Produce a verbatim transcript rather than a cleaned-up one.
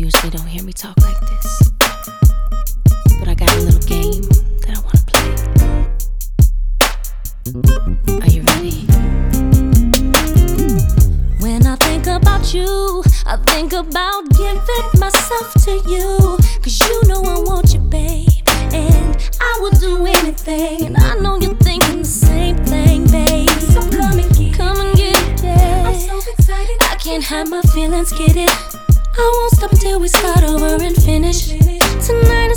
usually don't hear me talk like this, but I got a little game that I wanna play. Are you ready? When I think about you, I think about giving myself to you. Cause you know I want you, babe, and I would do anything. And I know you're thinking the same thing, babe. So come and get come and get it, yeah. I'm so excited, I can't hide my feelings, get it. I won't stop until we start over and finish.